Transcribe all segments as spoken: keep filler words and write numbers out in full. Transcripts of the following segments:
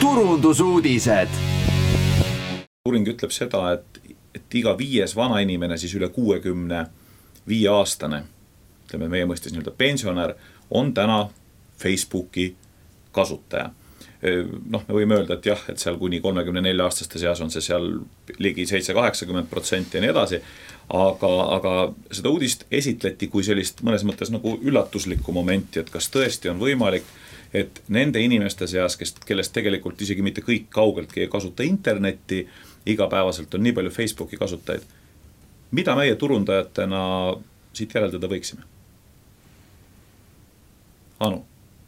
turundusuudised. Uuring ütleb seda, et, et iga viies vana inimene, siis üle kuuekümne viie aastane, ütleme meie mõistes nii-öelda pensionär, on täna Facebooki kasutaja. Noh, me võime öelda, et jah, et seal kuni kolmekümne nelja aastaste seas on see seal ligi seitse kaheksakümmend protsenti ja nii edasi, aga, aga seda uudist esitleti kui sellist mõnes mõttes nagu üllatuslikku momenti, et kas tõesti on võimalik, et nende inimeste seas, kes, kellest tegelikult isegi mitte kõik kaugeltki ei kasuta internetti, igapäevaselt on nii palju Facebooki kasutajaid. Mida meie turundajatena siit järeldada võiksime? Anu?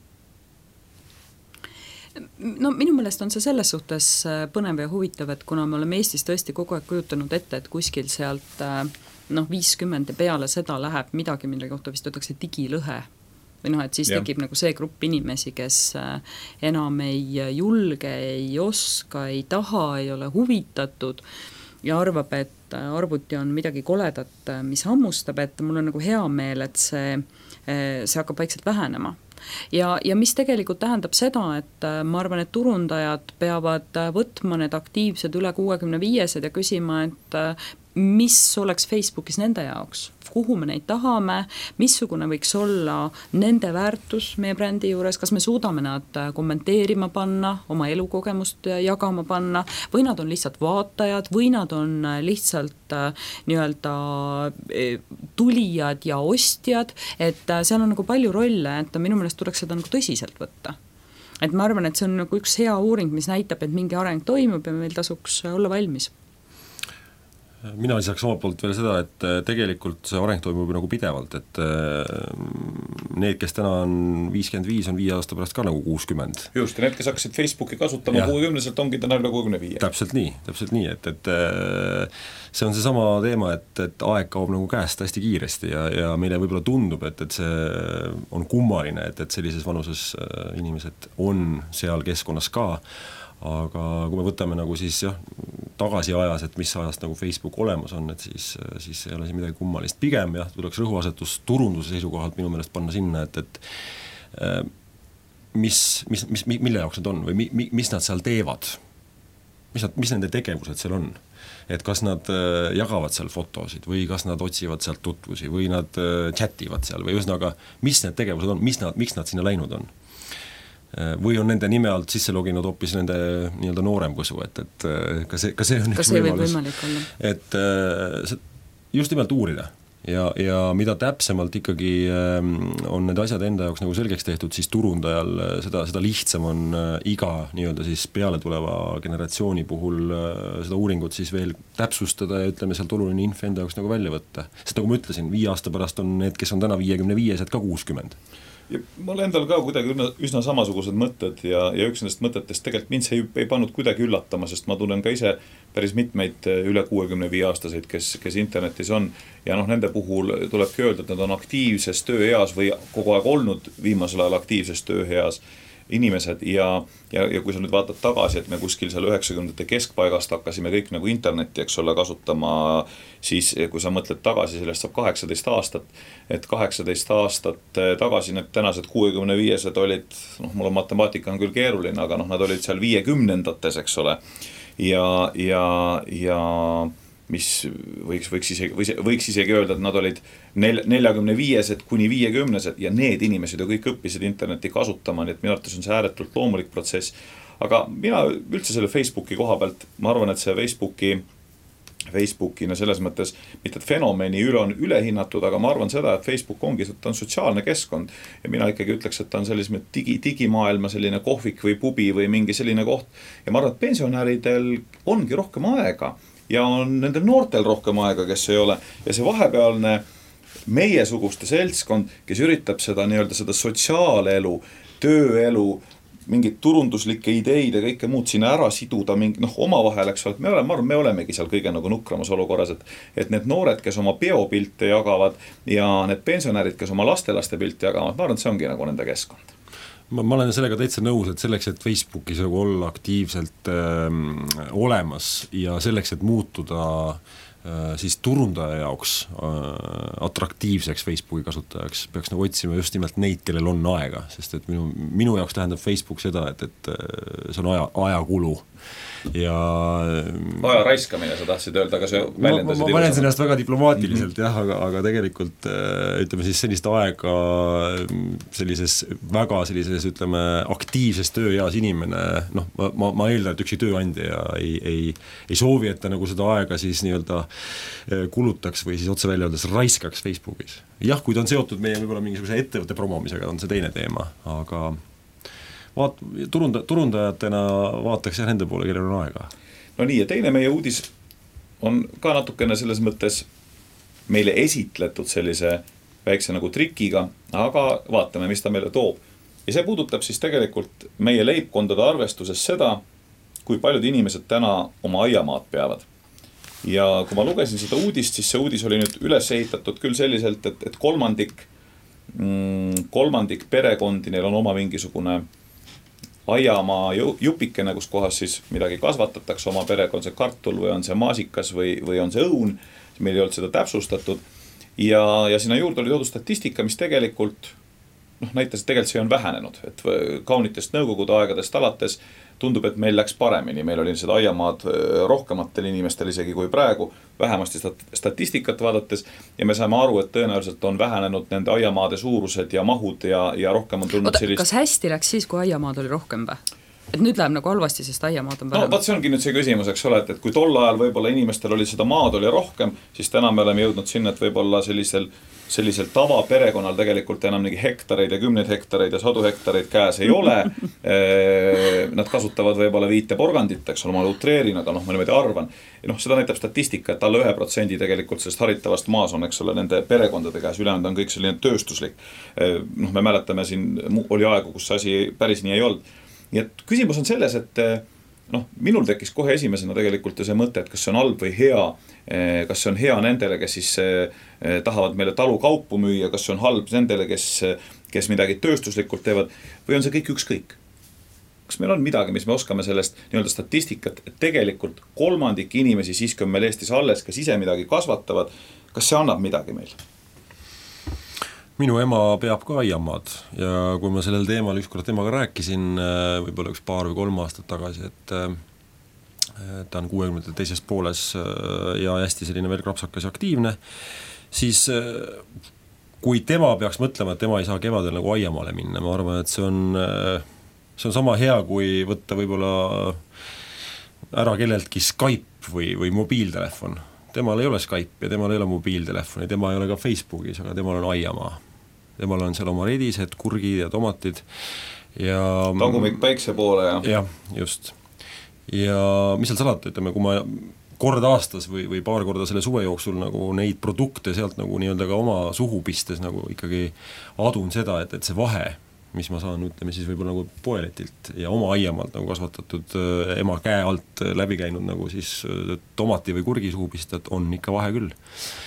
No minu meelest on see selles suhtes põnev ja huvitav, et kuna me oleme Eestis tõesti kogu aeg kujutanud ette, et kuskil sealt noh, viiskümmend ja peale seda läheb midagi, mille kohta vist võtakse digilõhe. Või noh, et siis ja. tekib nagu see grupp inimesi, kes enam ei julge, ei oska, ei taha, ei ole huvitatud ja arvab, et arvuti on midagi koledat, mis hammustab, et mul on nagu hea meel, et see, see hakkab vaikselt vähenema. Ja, ja mis tegelikult tähendab seda, et ma arvan, et turundajad peavad võtma need aktiivsed üle kuuekümne viiesed ja küsima, et mis oleks Facebookis nende jaoks, kuhu me neid tahame, missugune võiks olla nende väärtus meie brändi juures, kas me suudame nad kommenteerima panna, oma elukogemust jagama panna, või nad on lihtsalt vaatajad, või nad on lihtsalt nii-öelda tulijad ja ostjad, et seal on nagu palju rolle, et minu meelest tuleks seda nagu tõsiselt võtta. Et ma arvan, et see on nagu üks hea uuring, mis näitab, et mingi areng toimub ja meil tasuks olla valmis. Mina lisaks oma poolt veel seda, et tegelikult see areng toimub nagu pidevalt, et need, kes täna on viiskümmend viis, on viie aasta pärast ka nagu kuuskümmend. Just, ja need, kes hakkasid Facebooki kasutama kuuekümneselt, ongi täna üle kuuekümne viie. Täpselt nii, täpselt nii, et, et see on see sama teema, et, et aeg kaob nagu käest hästi kiiresti ja, ja meile võib-olla tundub, et, et see on kummaline, et, et sellises vanuses inimesed on seal keskkonnas ka, aga kui me võtame nagu siis jah, tagasi ajas, et mis ajast nagu Facebook olemas on, et siis, siis ei ole see midagi kummalist. Pigem jah, tuleks rõhuasetus turunduse seisukohalt minu meelest panna sinna, et, et mis, mis, mis, mille jaoks nad on või mi, mis nad seal teevad, mis, nad, mis nende tegevused seal on. Et kas nad jagavad seal fotosid või kas nad otsivad sealt tutvusi või nad chativad seal või ühesõnaga, mis need tegevused on, mis nad, miks nad sinna läinud on. Või on nende nime alt sisse loginud hoopis nende nii-öelda noorem põsu, et, et ka see, ka see on ka üks see võimalus. Et just nimelt uurida ja, ja mida täpsemalt ikkagi on need asjad enda jaoks nagu selgeks tehtud, siis turundajal seda, seda lihtsam on iga nii-öelda siis peale tuleva generatsiooni puhul seda uuringut siis veel täpsustada ja ütleme sealt oluline info enda jaoks nagu välja võtta. Sest nagu ma ütlesin, viie aasta pärast on need, kes on täna viiekümne viiesed ka kuuskümmend. Ja mul endal ka kuidagi üsna samasugused mõtted ja, ja üks nendest mõtetest tegelikult mind see ei pannud kuidagi üllatama, sest ma tunnen ka ise päris mitmeid üle kuuekümne viie aastaseid, kes, kes internetis on ja noh, nende puhul tulebki öelda, et nad on aktiivses tööeas või kogu aeg olnud viimasel ajal aktiivses tööeas inimesed ja, ja, ja kui sa nüüd vaatad tagasi, et me kuskil seal üheksakümnendate keskpaigast hakkasime kõik nagu internetti, eks ole, kasutama, siis kui sa mõtled tagasi, sellest saab kaheksateist aastat, et kaheksateist aastat tagasi need tänased kuuekümne viiesed olid, noh, mul on matemaatika on küll keeruline, aga noh, nad olid seal viiekümnendates, eks ole, ja, ja, ja mis võiks, võiks, isegi, võiks isegi öelda, et nad olid neljakümne viiesed kuni viiekümnesed ja need inimesed ju kõik õppisid interneti kasutama, nii et minu arvates on see ääretult loomulik protsess. Aga mina üldse selle Facebooki koha pealt, ma arvan, et see Facebooki, Facebookina selles mõttes, mitte et fenomeni üle on ülehinnatud, aga ma arvan seda, et Facebook ongi, ta on sotsiaalne keskkond ja mina ikkagi ütleks, et ta on selline digi, digimaailma selline kohvik või pubi või mingi selline koht ja ma arvan, et pensionäridel ongi rohkem aega ja on nendel noortel rohkem aega, kes ei ole. Ja see vahepealne meiesuguste seltskond, kes üritab seda nii-öelda seda sotsiaalelu, tööelu, mingid turunduslikke ideid ja kõike muud sinna ära siduda mingi, noh, oma vahel, eks ole, me, oleme, ma arvan, me olemegi seal kõige nagu nukramas olukorras, et, et need noored, kes oma peopilte jagavad ja need pensionärid, kes oma lastelaste pilte jagavad, ma arvan, et see ongi nagu nende keskkond. Ma, ma olen sellega täitsa nõus, et selleks, et Facebookis olla aktiivselt äh, olemas ja selleks, et muutuda siis turundaja jaoks atraktiivseks Facebooki kasutajaks peaks nagu otsima just nimelt neid, kellel on aega, sest et minu, minu jaoks tähendab Facebook seda, et, et see on aja, ajakulu ja aja raiskamine, sa tahtsid öelda, aga see väljendasid ma, ma väljendasin ennast väga diplomaatiliselt mm-hmm. jah, aga, aga tegelikult ütleme siis sellist aega sellises väga sellises ütleme aktiivses tööeas inimene, noh, ma, ma, ma eeldan, et üksi tööandja ei, ei, ei soovi, et ta nagu seda aega siis nii-öelda kulutaks või siis otse välja öeldes raiskaks Facebookis. Jah, kui ta on seotud meie võib-olla mingisuguse ettevõtte promomisega, on see teine teema, aga vaat, turunda, turundajatena vaataks jah nende poole, kellel on aega. No nii, ja teine meie uudis on ka natukene selles mõttes meile esitletud sellise väikse nagu trikiga, aga vaatame, mis ta meile toob. Ja see puudutab siis tegelikult meie leibkondade arvestuses seda, kui paljud inimesed täna oma aiamaad peavad. Ja kui ma lugesin seda uudist, siis see uudis oli nüüd üles ehitatud küll selliselt, et, et kolmandik, mm, kolmandik perekondi, neil on oma mingisugune aiamaa jupikene, kus kohas siis midagi kasvatatakse oma perega, on see kartul või on see maasikas või, või on see õun, meil ei olnud seda täpsustatud. Ja, ja sinna juurde oli toodud statistika, mis tegelikult noh, näitas, et tegelikult see on vähenenud, et kaunitest nõukogude aegadest alates tundub, et meil läks paremini, meil oli seda aiamaad rohkematel inimestel isegi kui praegu, vähemasti statistikat vaadates ja me saame aru, et tõenäoliselt on vähenenud nende aiamaade suurused ja mahud ja, ja rohkem on tulnud Oota, sellist... Kas hästi läks siis, kui aiamaad oli rohkem või? Et nüüd läheb nagu halvasti, sest aiamaad on vähem. No, vaat see ongi nüüd see küsimus, eks ole, et, et kui tol ajal võib-olla inimestel oli seda maad oli rohkem, siis täna me oleme jõudnud sinna, et võib-olla sellisel, sellisel tava perekonnal tegelikult enam mingi hektareid ja kümneid hektareid ja sadu hektareid käes ei ole. Nad kasutavad võib-olla viite porgandit, eks ole, ma utreerin, aga noh, ma niimoodi arvan. Ja noh, seda näitab statistika, et alla ühe protsendi tegelikult sellest haritavast maas on, eks ole, nende perekondade käes, ülejäänud on kõik selline tööstuslik. Noh, me mäletame siin, oli aegu, kus asi päris nii ei olnud. Nii et küsimus on selles, et noh, minul tekkis kohe esimesena tegelikult see mõte, et kas see on halb või hea, kas see on hea nendele, kes siis tahavad meile talu kaupu müüa, kas see on halb nendele, kes, kes midagi tööstuslikult teevad, või on see kõik ükskõik? Kas meil on midagi, mis me oskame sellest nii-öelda statistikat, et tegelikult kolmandik inimesi siiski on meil Eestis alles, kes ise midagi kasvatavad, kas see annab midagi meil? Minu ema peab ka aiamaad ja kui ma sellel teemal ükskord temaga rääkisin, võib-olla üks paar või kolm aastat tagasi, et ta on kuuekümnendate teises pooles ja hästi selline veel krapsakas ja aktiivne, siis kui tema peaks mõtlema, et tema ei saa kevadel nagu aiamaale minna, ma arvan, et see on, see on sama hea, kui võtta võib-olla ära kelleltki Skype või, või mobiiltelefon. Temal ei ole Skype ja temal ei ole mobiiltelefoni, tema ei ole ka Facebookis, aga temal on aiamaa. Temal on seal oma redised, kurgid ja tomatid. Ja tagumik päikse poole ja... jah, just. Ja mis seal salata, ütleme, kui ma kord aastas või, või paar korda selle suve jooksul nagu neid produkte sealt nagu nii-öelda ka oma suhu pistes nagu ikkagi adun seda, et, et see vahe, mis ma saan, ütleme siis võib-olla nagu poeletilt ja oma aiamaalt nagu kasvatatud ema käe alt läbi käinud nagu siis tomati või kurgi suhu pistet, on ikka vahe küll.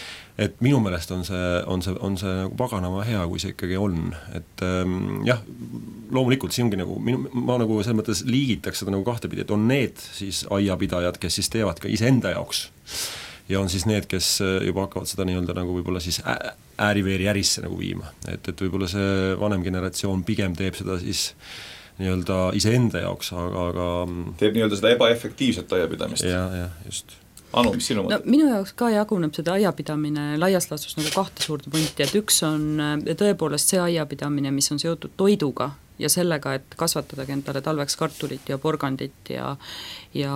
Et minu meelest on see, on see, on see nagu paganama hea, kui see ikkagi on. Et ähm, jah, loomulikult see ongi nagu, minu, ma nagu selles mõttes liigitaks seda nagu kahtepidi, et on need siis aiapidajad, kes siis teevad ka iseenda jaoks. Ja on siis need, kes juba hakkavad seda nii-öelda nagu võib-olla siis ääriveeri ärisse nagu viima. Et, et võib-olla see vanem generatsioon pigem teeb seda siis nii-öelda iseenda jaoks, aga, aga teeb nii-öelda seda ebaefektiivset aiapidamist. Ja, ja, just. Anu, mis sinu mõte? No, minu jaoks ka jaguneb seda aiapidamine laias laastus nagu kahte suurde punti, et üks on tõepoolest see aiapidamine, mis on seotud toiduga ja sellega, et kasvatadagi endale talveks kartulit ja porgandit ja, ja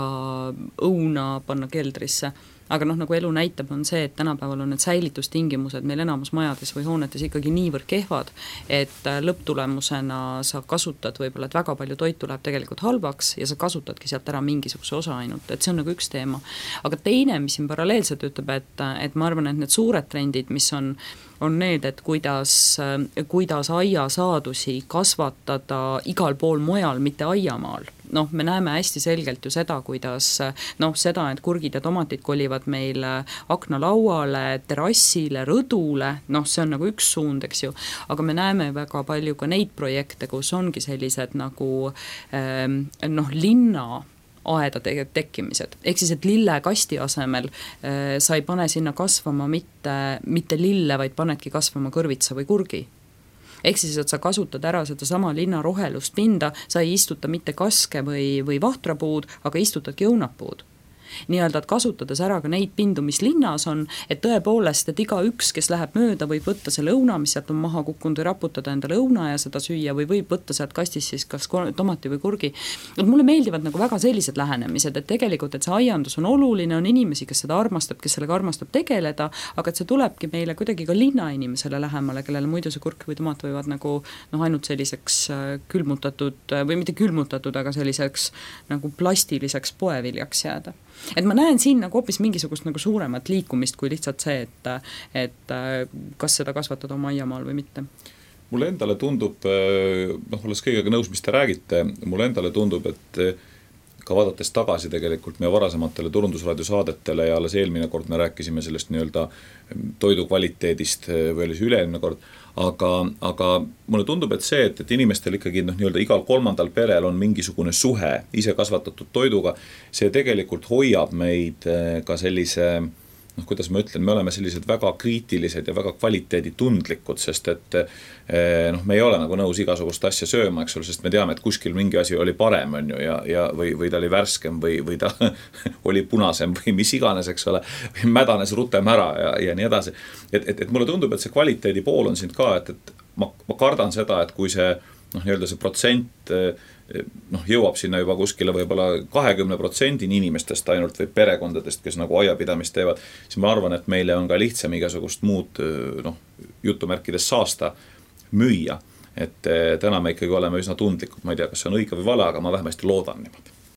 õuna panna keldrisse. Aga noh, nagu elu näitab, on see, et tänapäeval on need säilitustingimused meil enamus majades või hoonetes ikkagi niivõrd kehvad, et lõpptulemusena sa kasutad võib-olla, et väga palju toitu läheb tegelikult halvaks ja sa kasutadki sealt ära mingisuguse osa ainult, et see on nagu üks teema. Aga teine, mis siin paralleelselt ütleb, et, et ma arvan, et need suured trendid, mis on on need, et kuidas, kuidas aiasaadusi kasvatada igal pool mujal, mitte aiamaal. Noh, me näeme hästi selgelt ju seda, kuidas noh, seda, et kurgid ja tomatid kolivad meil aknalauale, terrassile, rõdule, noh, see on nagu üks suund, eks ju, aga me näeme väga palju ka neid projekte, kus ongi sellised nagu noh, linna aeda te- tekkimised. Ehk siis, et lillekasti asemel äh, sa ei pane sinna kasvama mitte, mitte lille, vaid panedki kasvama kõrvitsa või kurgi. Ehk siis, et sa kasutad ära seda sama linna rohelust pinda, sa ei istuta mitte kaske või, või vahtrapuud, aga istutadki õunapuud. Nii-öelda, et kasutades ära ka neid pindu, mis linnas on, et tõepoolest, et iga üks, kes läheb mööda, võib võtta selle õuna, mis sealt on maha kukkunud või raputada endale õuna ja seda süüa või võib võtta sealt kastis siis kas tomati või kurgi. Et mulle meeldivad nagu väga sellised lähenemised, et tegelikult, et see aiandus on oluline, on inimesi, kes seda armastab, kes sellega armastab tegeleda, aga et see tulebki meile kuidagi ka linnainimesele lähemale, kellele muidu see kurk või tomat võivad nagu noh, ainult selliseks külmutatud või mitte külmutatud, aga selliseks nagu plastiliseks poeviljaks jääda. Et ma näen siin nagu hoopis mingisugust nagu suuremat liikumist kui lihtsalt see, et, et kas seda kasvatada oma aiamaal või mitte. Mulle endale tundub, noh, olles kõigega nõus, mis te räägite, mulle endale tundub, et ka vaadates tagasi tegelikult meie varasematele turundusraadiosaadetele ja alles eelmine kord me rääkisime sellest nii-öelda toidu kvaliteedist või oli see üleelmine kord, aga, aga mulle tundub, et see, et, et inimestel ikkagi noh, nii-öelda igal kolmandal perel on mingisugune suhe ise kasvatatud toiduga, see tegelikult hoiab meid ka sellise noh, kuidas ma ütlen, me oleme sellised väga kriitilised ja väga kvaliteeditundlikud, sest et noh, me ei ole nagu nõus igasugust asja sööma, eks ole, sest me teame, et kuskil mingi asi oli parem, on ju, ja, ja või, või ta oli värskem või, või ta oli punasem või mis iganes, eks ole, või mädanes rutem ära ja, ja nii edasi. Et, et, et mulle tundub, et see kvaliteedi pool on siin ka, et, et ma, ma kardan seda, et kui see noh, nii-öelda see protsent noh, jõuab sinna juba kuskile võib-olla kahekümne protsendini inimestest ainult või perekondadest, kes nagu aiapidamist teevad, siis ma arvan, et meile on ka lihtsam igasugust muud noh, jutumärkides saasta müüa. Et täna me ikkagi oleme üsna tundlikud, ma ei tea, kas see on õige või vale, aga ma vähemasti loodan niimoodi.